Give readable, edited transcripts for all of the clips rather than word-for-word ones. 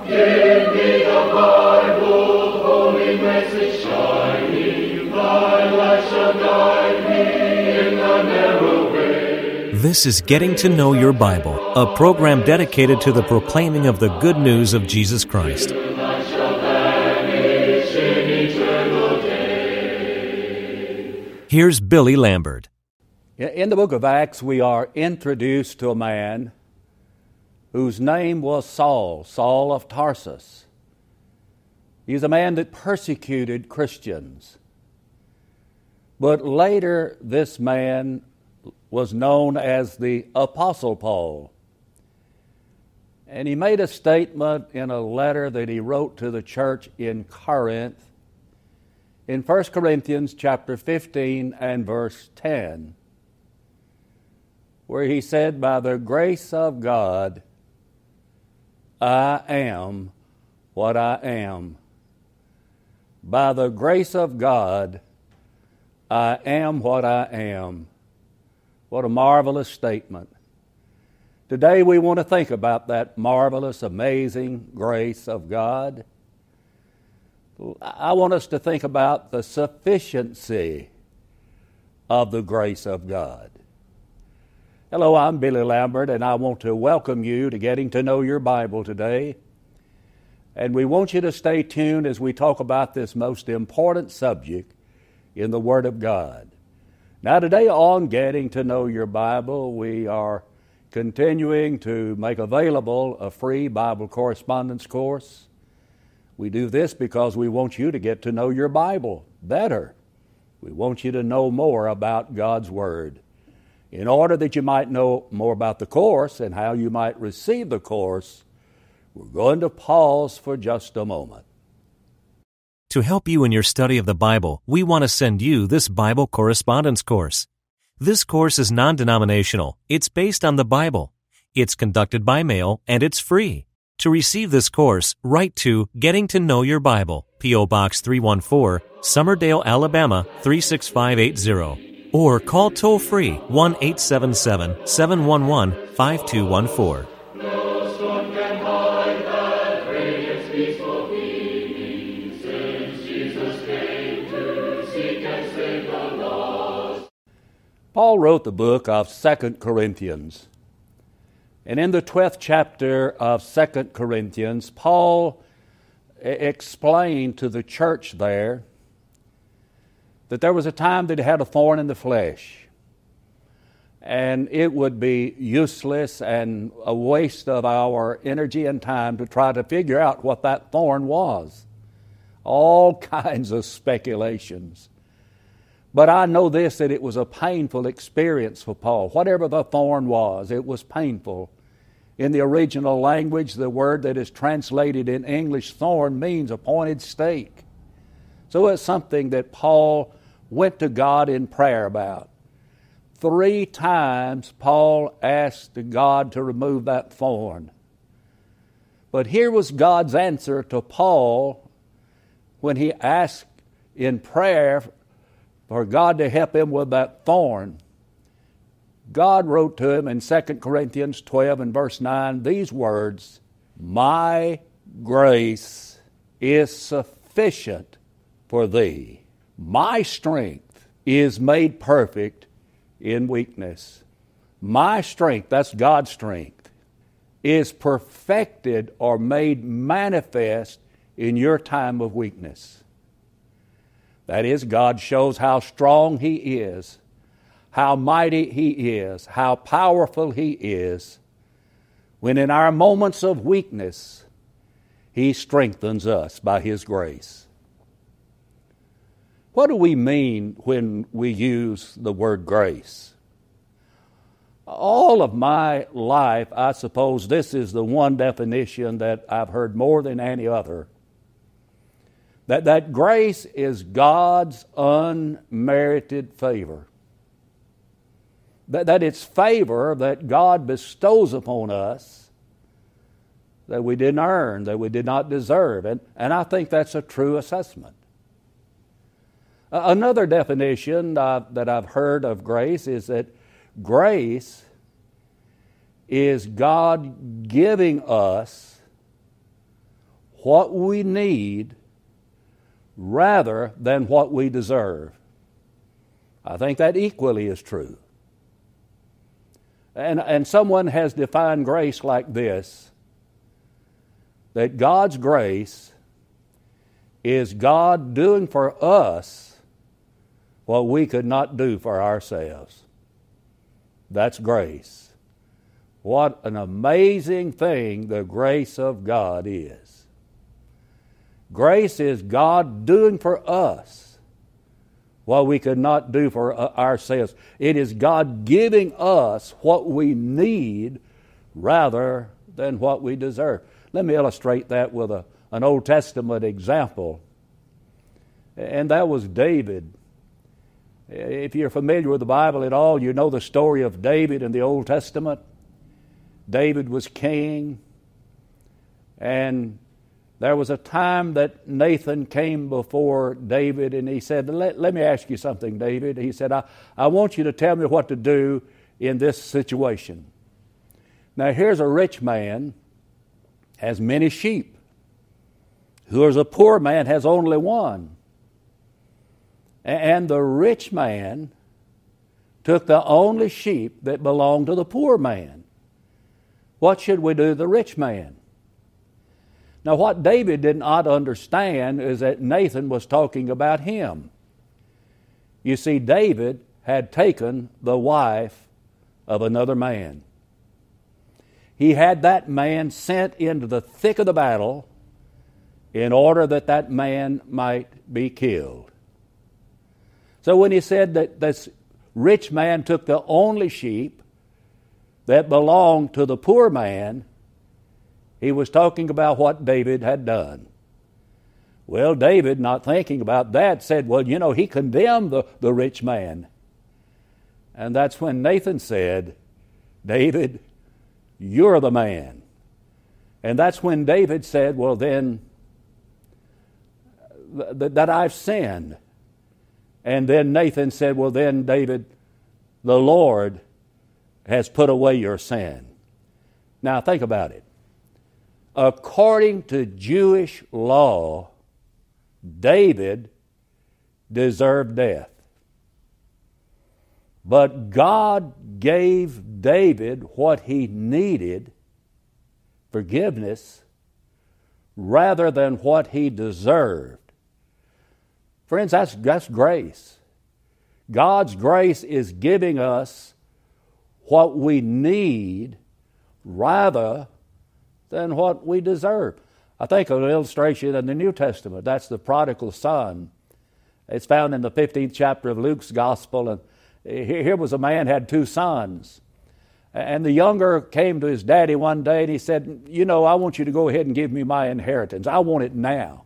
Give me the Bible, holy message shining, thy light shall guide me in the narrow way. This is Getting to Know Your Bible, a program dedicated to the proclaiming of the good news of Jesus Christ. Here's Billy Lambert. In the book of Acts, we are introduced to a man whose name was Saul, Saul of Tarsus. He's a man that persecuted Christians. But later, this man was known as the Apostle Paul. And he made a statement in a letter that he wrote to the church in Corinth, in 1 Corinthians chapter 15 and verse 10, where he said, "By the grace of God, I am what I am. By the grace of God, I am what I am." What a marvelous statement. Today we want to think about that marvelous, amazing grace of God. I want us to think about the sufficiency of the grace of God. Hello, I'm Billy Lambert, and I want to welcome you to Getting to Know Your Bible today. And we want you to stay tuned as we talk about this most important subject in the Word of God. Now today on Getting to Know Your Bible, we are continuing to make available a free Bible correspondence course. We do this because we want you to get to know your Bible better. We want you to know more about God's Word. In order that you might know more about the course and how you might receive the course, we're going to pause for just a moment. To help you in your study of the Bible, we want to send you this Bible correspondence course. This course is non-denominational. It's based on the Bible. It's conducted by mail, and it's free. To receive this course, write to Getting to Know Your Bible, P.O. Box 314, Summerdale, Alabama 36580, or call toll-free 1-877-711-5214. No storm can hide that radiance peaceful beaming, since Jesus came to seek and save the lost. Paul wrote the book of 2 Corinthians. And in the 12th chapter of 2 Corinthians, Paul explained to the church there that there was a time that he had a thorn in the flesh, and it would be useless and a waste of our energy and time to try to figure out what that thorn was. All kinds of speculations. But I know this, that it was a painful experience for Paul. Whatever the thorn was, it was painful. In the original language, the word that is translated in English, thorn, means a pointed stake. So it's something that Paul went to God in prayer about. 3 times Paul asked God to remove that thorn. But here was God's answer to Paul when he asked in prayer for God to help him with that thorn. God wrote to him in 2 Corinthians 12 and verse 9 these words, "My grace is sufficient for thee. My strength is made perfect in weakness." My strength, that's God's strength, is perfected or made manifest in your time of weakness. That is, God shows how strong He is, how mighty He is, how powerful He is, when in our moments of weakness, He strengthens us by His grace. What do we mean when we use the word grace? All of my life, I suppose this is the one definition that I've heard more than any other. That grace is God's unmerited favor. That it's favor that God bestows upon us that we didn't earn, that we did not deserve. And I think that's a true assessment. Another definition that I've heard of grace is that grace is God giving us what we need rather than what we deserve. I think that equally is true. And someone has defined grace like this, that God's grace is God doing for us what we could not do for ourselves. That's grace. What an amazing thing the grace of God is. Grace is God doing for us what we could not do for ourselves. It is God giving us what we need rather than what we deserve. Let me illustrate that with an Old Testament example, and that was David. If you're familiar with the Bible at all, you know the story of David in the Old Testament. David was king, and there was a time that Nathan came before David, and he said, let me ask you something, David. He said, I want you to tell me what to do in this situation. Now here's a rich man, has many sheep. Whereas a poor man has only one. And the rich man took the only sheep that belonged to the poor man. What should we do to the rich man? Now, what David did not understand is that Nathan was talking about him. You see, David had taken the wife of another man. He had that man sent into the thick of the battle in order that that man might be killed. So when he said that this rich man took the only sheep that belonged to the poor man, he was talking about what David had done. Well, David, not thinking about that, said, well, you know, he condemned the rich man. And that's when Nathan said, David, you're the man. And that's when David said, well, then, that I've sinned. And then Nathan said, well, then, David, the Lord has put away your sin. Now, think about it. According to Jewish law, David deserved death. But God gave David what he needed, forgiveness, rather than what he deserved. Friends, that's grace. God's grace is giving us what we need rather than what we deserve. I think of an illustration in the New Testament. That's the prodigal son. It's found in the 15th chapter of Luke's Gospel. And here was a man had two sons. And the younger came to his daddy one day and he said, you know, I want you to go ahead and give me my inheritance. I want it now.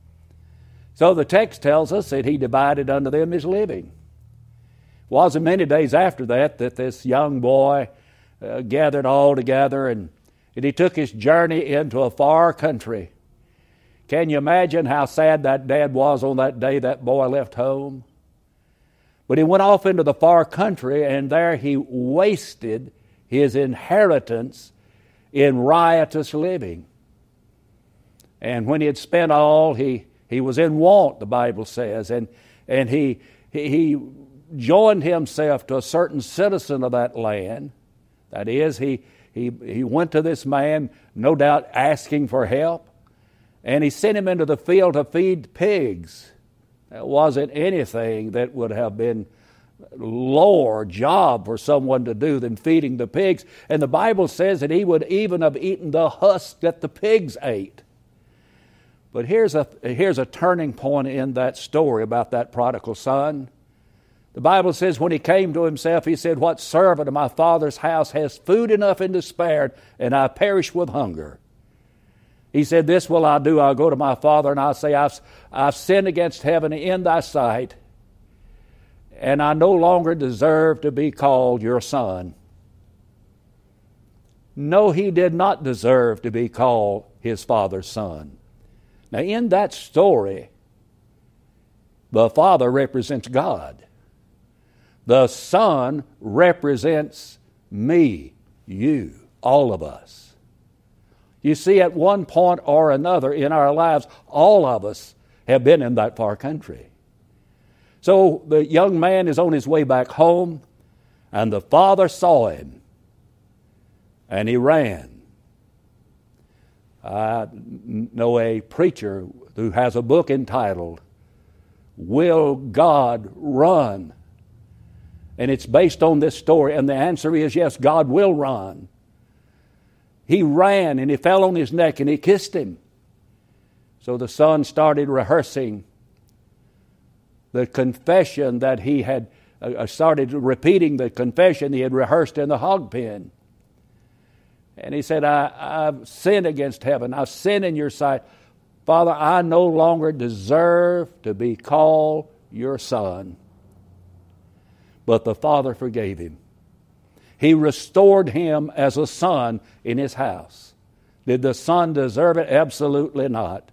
So the text tells us that he divided unto them his living. It wasn't many days after that this young boy gathered all together and he took his journey into a far country. Can you imagine how sad that dad was on that day that boy left home? But he went off into the far country and there he wasted his inheritance in riotous living. And when he had spent all, he was in want, the Bible says, and he joined himself to a certain citizen of that land. That is, he went to this man, no doubt asking for help, and he sent him into the field to feed pigs. It wasn't anything that would have been lower job for someone to do than feeding the pigs. And the Bible says that he would even have eaten the husk that the pigs ate. But here's a turning point in that story about that prodigal son. The Bible says when he came to himself, he said, what servant of my father's house has food enough and to spare, and I perish with hunger? He said, this will I do. I'll go to my father and I'll say, I've sinned against heaven in thy sight, and I no longer deserve to be called your son. No, he did not deserve to be called his father's son. Now, in that story, the Father represents God. The Son represents me, you, all of us. You see, at one point or another in our lives, all of us have been in that far country. So the young man is on his way back home, and the father saw him, and he ran. I know a preacher who has a book entitled, Will God Run? And it's based on this story, and the answer is yes, God will run. He ran, and he fell on his neck, and he kissed him. So the son started rehearsing the confession that he had, started repeating the confession he had rehearsed in the hog pen. And he said, I've sinned against heaven. I've sinned in your sight. Father, I no longer deserve to be called your son. But the father forgave him. He restored him as a son in his house. Did the son deserve it? Absolutely not.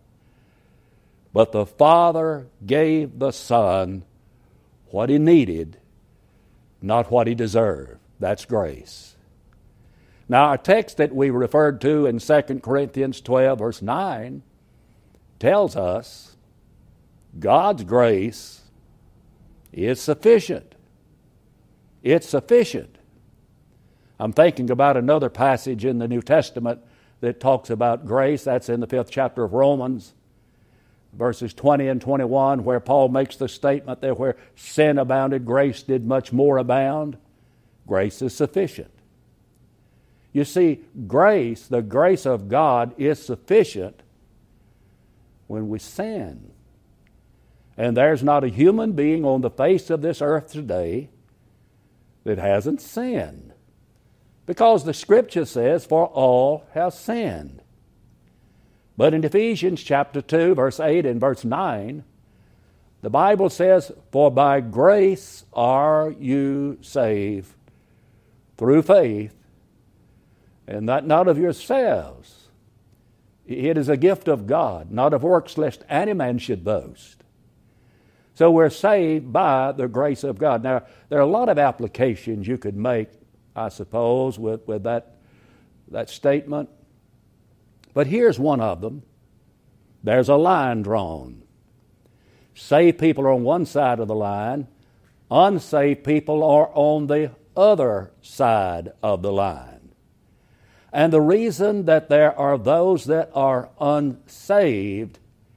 But the father gave the son what he needed, not what he deserved. That's grace. Now, our text that we referred to in 2 Corinthians 12, verse 9, tells us God's grace is sufficient. It's sufficient. I'm thinking about another passage in the New Testament that talks about grace. That's in the 5th chapter of Romans, verses 20 and 21, where Paul makes the statement that where sin abounded, grace did much more abound. Grace is sufficient. You see, grace, the grace of God, is sufficient when we sin. And there's not a human being on the face of this earth today that hasn't sinned. Because the Scripture says, for all have sinned. But in Ephesians chapter 2, verse 8 and verse 9, the Bible says, for by grace are you saved through faith, and that not of yourselves. It is a gift of God, not of works, lest any man should boast. So we're saved by the grace of God. Now, there are a lot of applications you could make, I suppose, with that statement. But here's one of them. There's a line drawn. Saved people are on one side of the line. Unsaved people are on the other side of the line. And the reason that there are those that are unsaved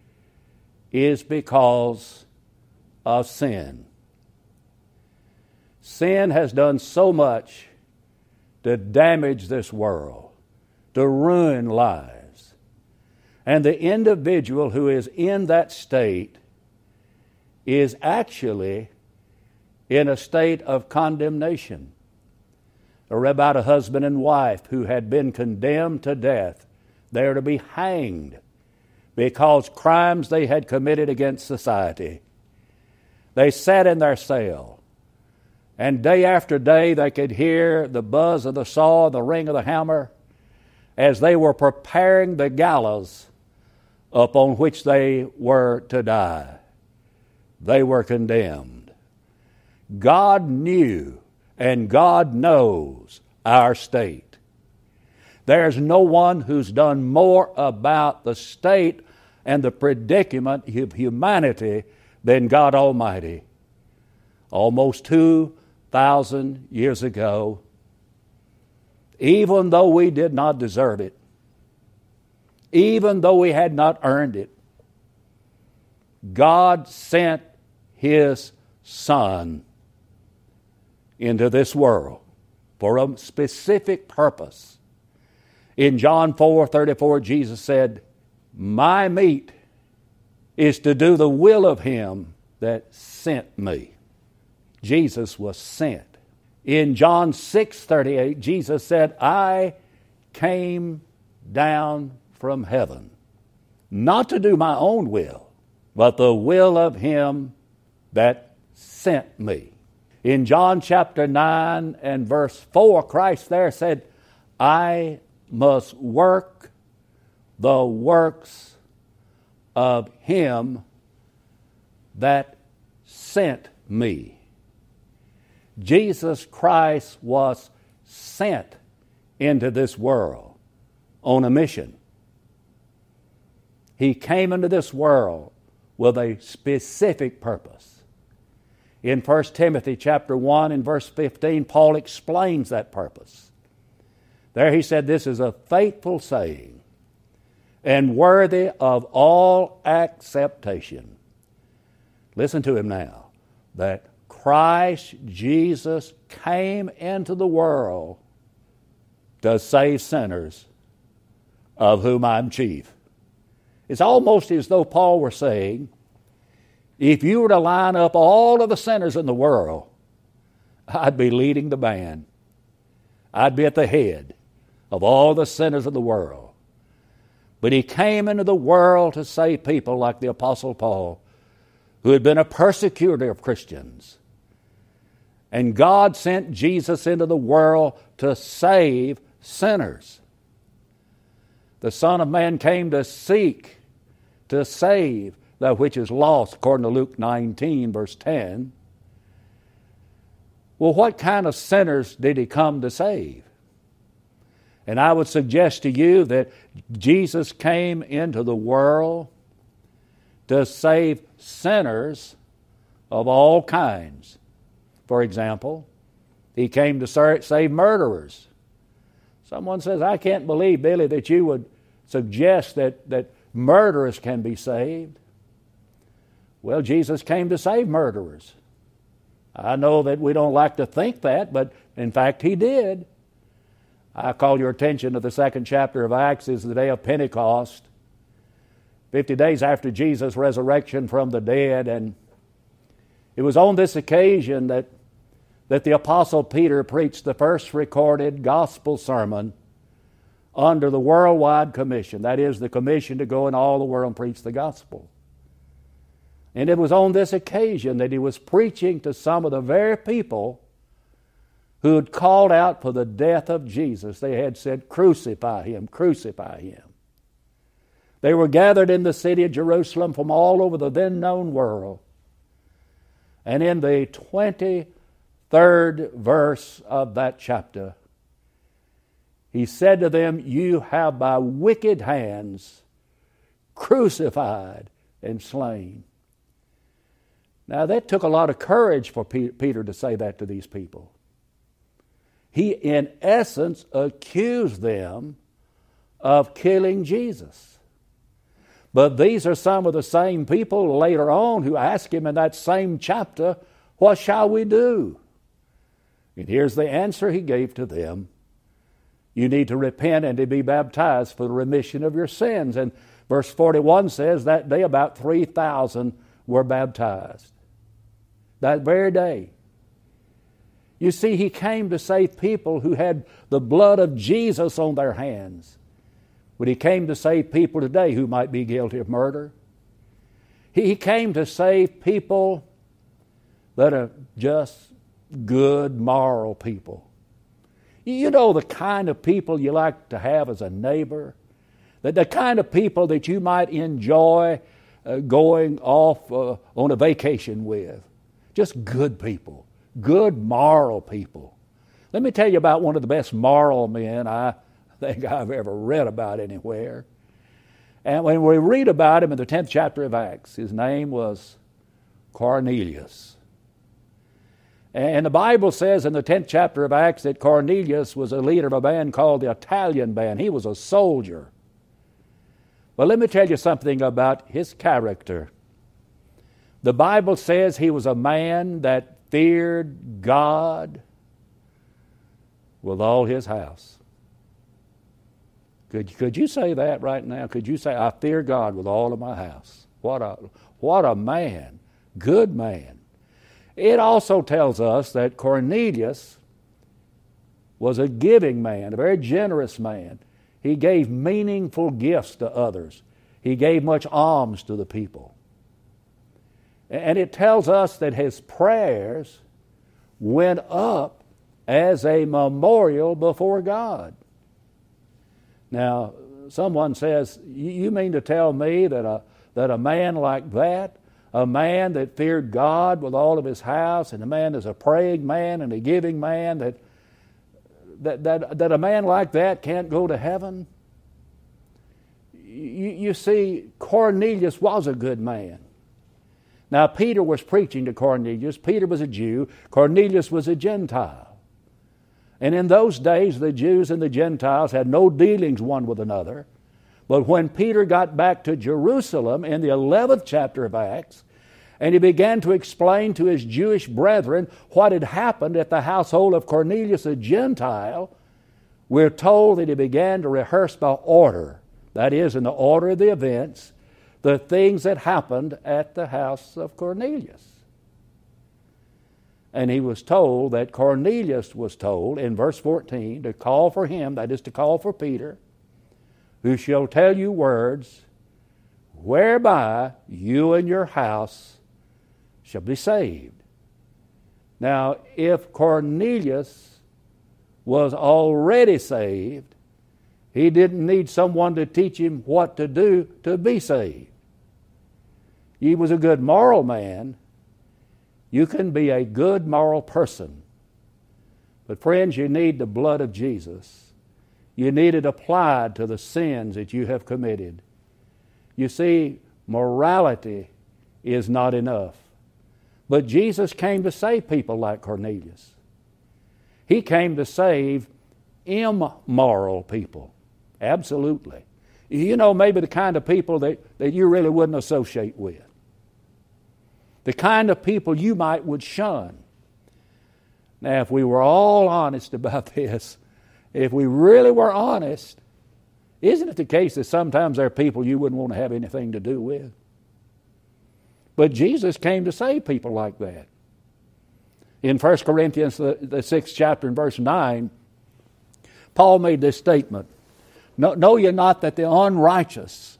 is because of sin. Sin has done so much to damage this world, to ruin lives. And the individual who is in that state is actually in a state of condemnation. I read about a husband and wife who had been condemned to death. They are to be hanged because crimes they had committed against society. They sat in their cell, and day after day they could hear the buzz of the saw, the ring of the hammer, as they were preparing the gallows upon which they were to die. They were condemned. God knew and God knows our state. There's no one who's done more about the state and the predicament of humanity than God Almighty. Almost 2,000 years ago, even though we did not deserve it, even though we had not earned it, God sent His Son into this world for a specific purpose. In John 4:34, Jesus said, "My meat is to do the will of Him that sent me." Jesus was sent. In John 6:38, Jesus said, "I came down from heaven, not to do my own will, but the will of Him that sent me." In John chapter 9 and verse 4, Christ there said, "I must work the works of Him that sent me." Jesus Christ was sent into this world on a mission. He came into this world with a specific purpose. In 1 Timothy chapter 1 and verse 15, Paul explains that purpose. There he said, this is a faithful saying and worthy of all acceptation. Listen to him now. That Christ Jesus came into the world to save sinners, of whom I'm chief. It's almost as though Paul were saying, if you were to line up all of the sinners in the world, I'd be leading the band. I'd be at the head of all the sinners of the world. But he came into the world to save people like the Apostle Paul, who had been a persecutor of Christians. And God sent Jesus into the world to save sinners. The Son of Man came to seek, to save that which is lost, according to Luke 19, verse 10. Well, what kind of sinners did he come to save? And I would suggest to you that Jesus came into the world to save sinners of all kinds. For example, he came to save murderers. Someone says, I can't believe, Billy, that you would suggest that murderers can be saved. Well, Jesus came to save murderers. I know that we don't like to think that, but in fact he did. I call your attention to the 2nd chapter of Acts. Is the day of Pentecost, 50 days after Jesus' resurrection from the dead. And it was on this occasion that the Apostle Peter preached the first recorded gospel sermon under the worldwide commission. That is, the commission to go in all the world and preach the gospel. And it was on this occasion that he was preaching to some of the very people who had called out for the death of Jesus. They had said, crucify him, crucify him. They were gathered in the city of Jerusalem from all over the then known world. And in the 23rd verse of that chapter, he said to them, you have by wicked hands crucified and slain. Now that took a lot of courage for Peter to say that to these people. He, in essence, accused them of killing Jesus. But these are some of the same people later on who ask him in that same chapter, what shall we do? And here's the answer he gave to them. You need to repent and to be baptized for the remission of your sins. And verse 41 says that day about 3,000 were baptized. That very day. You see, he came to save people who had the blood of Jesus on their hands. But he came to save people today who might be guilty of murder. He came to save people that are just good, moral people. You know the kind of people you like to have as a neighbor? The kind of people that you might enjoy going off on a vacation with. Just good people. Good moral people. Let me tell you about one of the best moral men I think I've ever read about anywhere. And when we read about him in the 10th chapter of Acts, his name was Cornelius. And the Bible says in the 10th chapter of Acts that Cornelius was a leader of a band called the Italian Band. He was a soldier. But let me tell you something about his character. The Bible says he was a man that feared God with all his house. Could you say that right now? Could you say, I fear God with all of my house? What a man. Good man. It also tells us that Cornelius was a giving man, a very generous man. He gave meaningful gifts to others. He gave much alms to the people. And it tells us that his prayers went up as a memorial before God. Now, someone says, you mean to tell me that a man like that, a man that feared God with all of his house, and a man that's a praying man and a giving man, that a man like that can't go to heaven? You see, Cornelius was a good man. Now, Peter was preaching to Cornelius. Peter was a Jew. Cornelius was a Gentile. And in those days, the Jews and the Gentiles had no dealings one with another. But when Peter got back to Jerusalem in the 11th chapter of Acts, and he began to explain to his Jewish brethren what had happened at the household of Cornelius, a Gentile, we're told that he began to rehearse by order, that is, in the order of the events, the things that happened at the house of Cornelius. And he was told that Cornelius was told in verse 14 to call for him, that is to call for Peter, who shall tell you words whereby you and your house shall be saved. Now, if Cornelius was already saved, he didn't need someone to teach him what to do to be saved. He was a good moral man. You can be a good moral person. But friends, you need the blood of Jesus. You need it applied to the sins that you have committed. You see, morality is not enough. But Jesus came to save people like Cornelius. He came to save immoral people. Absolutely. You know, maybe the kind of people that you really wouldn't associate with. The kind of people you would shun. Now, if we were all honest about this, if we really were honest, isn't it the case that sometimes there are people you wouldn't want to have anything to do with? But Jesus came to save people like that. In 1 Corinthians, the 6th chapter and verse 9, Paul made this statement, Know ye not that the unrighteous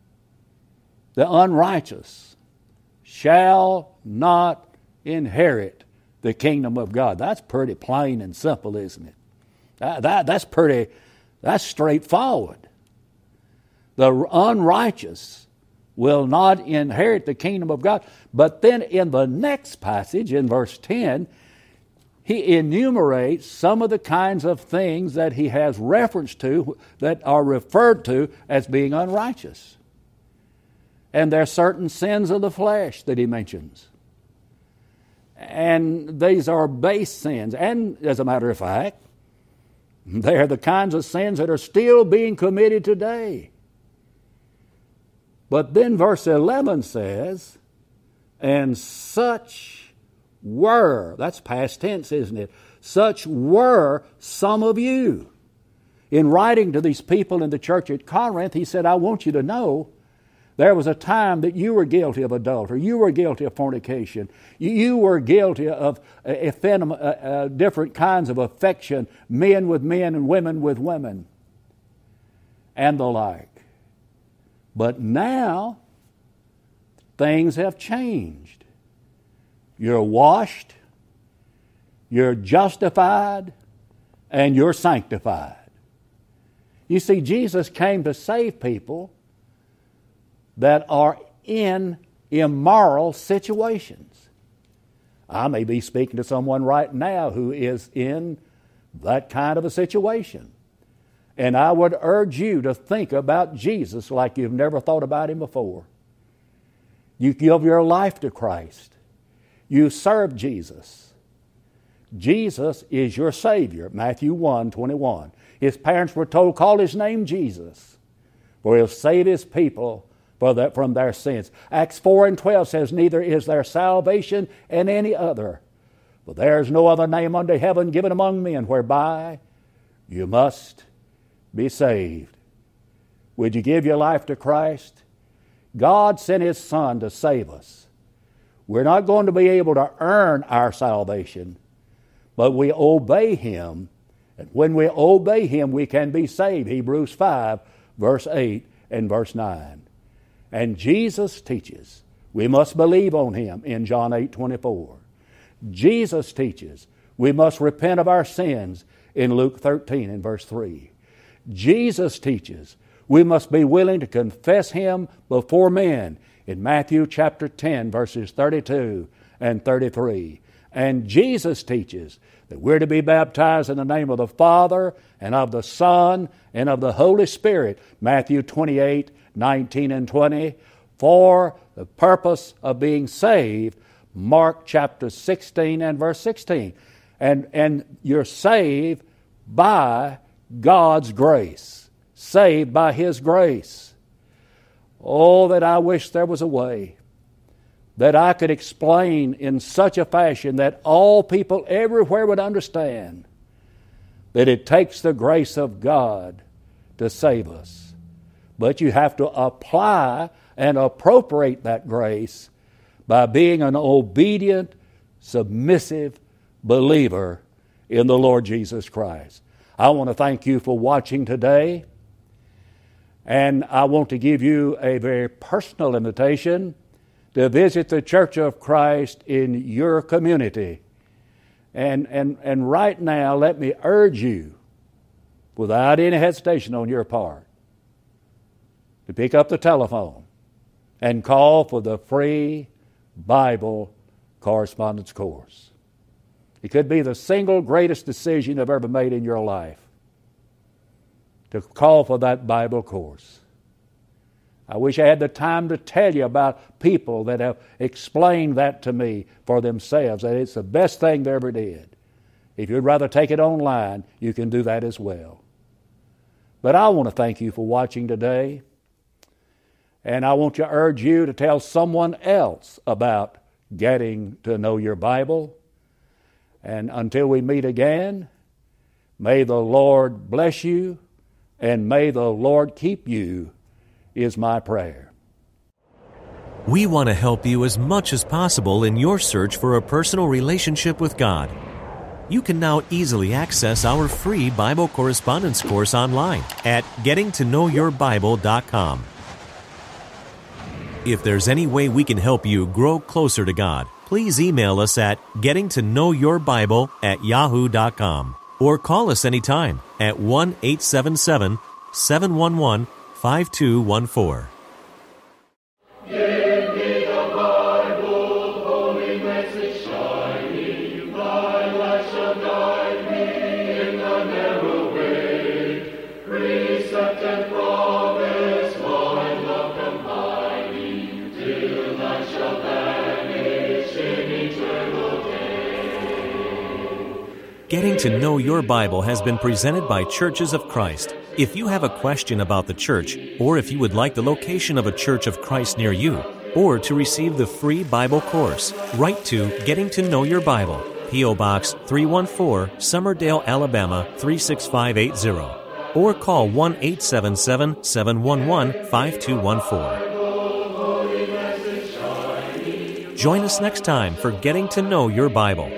shall not inherit the kingdom of God. That's pretty plain and simple, isn't it? That's straightforward. The unrighteous will not inherit the kingdom of God. But then in the next passage, in verse 10, he enumerates some of the kinds of things that he has reference to that are referred to as being unrighteous. And there are certain sins of the flesh that he mentions. And these are base sins. And as a matter of fact, they're the kinds of sins that are still being committed today. But then verse 11 says, and such were, that's past tense, isn't it? Such were some of you. In writing to these people in the church at Corinth, he said, I want you to know there was a time that you were guilty of adultery. You were guilty of fornication. You were guilty of different kinds of affection, men with men and women with women, and the like. But now, things have changed. You're washed, you're justified, and you're sanctified. You see, Jesus came to save people that are in immoral situations. I may be speaking to someone right now who is in that kind of a situation. And I would urge you to think about Jesus like you've never thought about Him before. You give your life to Christ. You serve Jesus. Jesus is your Savior. Matthew 1:21. His parents were told, call His name Jesus, for He'll save His people from their sins. Acts 4:12 says, neither is there salvation in any other, for there is no other name under heaven given among men whereby you must be saved. Would you give your life to Christ? God sent His Son to save us. We're not going to be able to earn our salvation, but we obey Him. And when we obey Him, we can be saved. Hebrews 5, verse 8 and verse 9. And Jesus teaches we must believe on Him in John 8:24. Jesus teaches we must repent of our sins in Luke 13 and verse 3. Jesus teaches we must be willing to confess Him before men in Matthew chapter 10, verses 32 and 33. And Jesus teaches that we're to be baptized in the name of the Father and of the Son and of the Holy Spirit, Matthew 28 19 and 20, for the purpose of being saved, Mark chapter 16 and verse 16. And you're saved by God's grace, saved by His grace. Oh, that I wish there was a way that I could explain in such a fashion that all people everywhere would understand that it takes the grace of God to save us. But you have to apply and appropriate that grace by being an obedient, submissive believer in the Lord Jesus Christ. I want to thank you for watching today, and I want to give you a very personal invitation to visit the Church of Christ in your community. And right now, let me urge you, without any hesitation on your part, to pick up the telephone and call for the free Bible correspondence course. It could be the single greatest decision you've ever made in your life, to call for that Bible course. I wish I had the time to tell you about people that have explained that to me for themselves, that it's the best thing they ever did. If you'd rather take it online, you can do that as well. But I want to thank you for watching today, and I want to urge you to tell someone else about getting to know your Bible. And until we meet again, may the Lord bless you, and may the Lord keep you, is my prayer. We want to help you as much as possible in your search for a personal relationship with God. You can now easily access our free Bible correspondence course online at gettingtoknowyourbible.com. If there's any way we can help you grow closer to God, please email us at gettingtoknowyourbible@yahoo.com or call us anytime at 1-877-711-5214. Give me the Bible, holy message shining, thy light shall guide me in the narrow way. Precept and promise, my love combining, till I shall vanish in eternal day. Getting to Know Your Bible has been presented by Churches of Christ. If you have a question about the church, or if you would like the location of a Church of Christ near you, or to receive the free Bible course, write to Getting to Know Your Bible, P.O. Box 314, Summerdale, Alabama 36580, or call 1-877-711-5214. Join us next time for Getting to Know Your Bible.